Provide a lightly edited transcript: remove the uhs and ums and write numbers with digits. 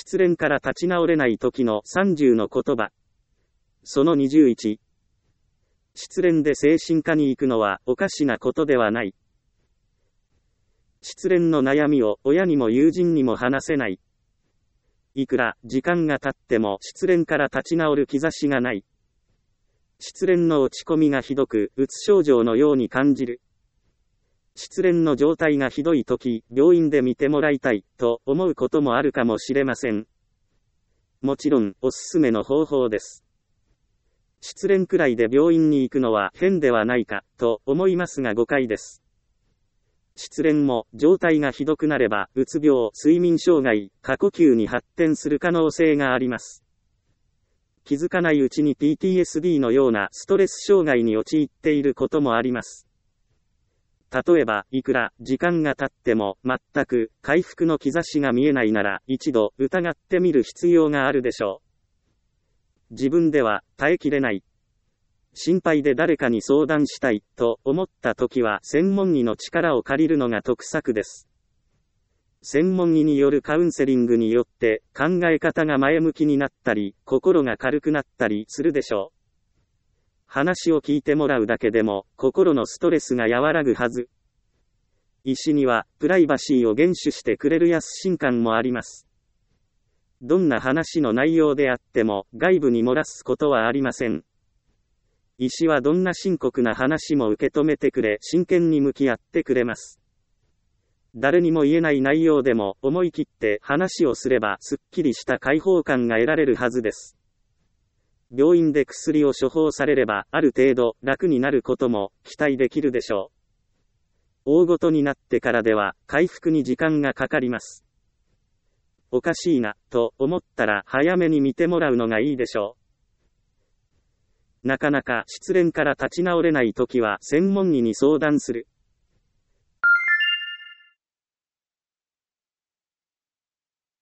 失恋から立ち直れない時の30の言葉。その21。失恋で精神科に行くのはおかしなことではない。失恋の悩みを親にも友人にも話せない。いくら時間が経っても失恋から立ち直る兆しがない。失恋の落ち込みがひどく、うつ症状のように感じる。失恋の状態がひどいとき、病院で見てもらいたい、と思うこともあるかもしれません。もちろん、おすすめの方法です。失恋くらいで病院に行くのは変ではないか、と思いますが誤解です。失恋も、状態がひどくなれば、うつ病、睡眠障害、過呼吸に発展する可能性があります。気づかないうちに PTSD のようなストレス障害に陥っていることもあります。例えば、いくら時間が経っても全く回復の兆しが見えないなら一度疑ってみる必要があるでしょう。自分では耐えきれない。心配で誰かに相談したいと思った時は専門医の力を借りるのが得策です。専門医によるカウンセリングによって考え方が前向きになったり心が軽くなったりするでしょう。話を聞いてもらうだけでも心のストレスが和らぐはず。医師にはプライバシーを厳守してくれる安心感もあります。どんな話の内容であっても外部に漏らすことはありません。医師はどんな深刻な話も受け止めてくれ真剣に向き合ってくれます。誰にも言えない内容でも思い切って話をすればすっきりした解放感が得られるはずです。病院で薬を処方されればある程度楽になることも期待できるでしょう。大ごとになってからでは回復に時間がかかります。おかしいなと思ったら早めに見てもらうのがいいでしょう。なかなか失恋から立ち直れないときは専門医に相談する。